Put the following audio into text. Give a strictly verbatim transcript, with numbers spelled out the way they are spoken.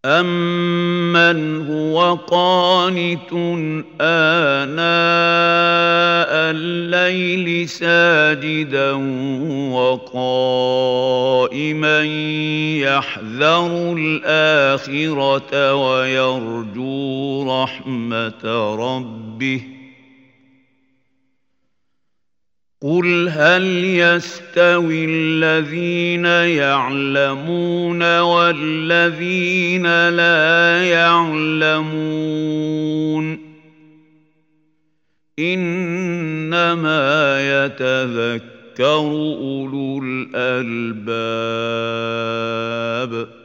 أَمَّنْ هُوَ قَانِتٌ آنَاءَ اللَّيْلِ سَاجِدًا وَقَائِمًا يَحْذَرُ الْآخِرَةَ وَيَرْجُو رَحْمَةَ رَبِّهِ قُلْ هَلْ يَسْتَوِي الَّذِينَ يَعْلَمُونَ وَالَّذِينَ لَا يَعْلَمُونَ إِنَّمَا يَتَذَكَّرُ أُولُو الْأَلْبَابِ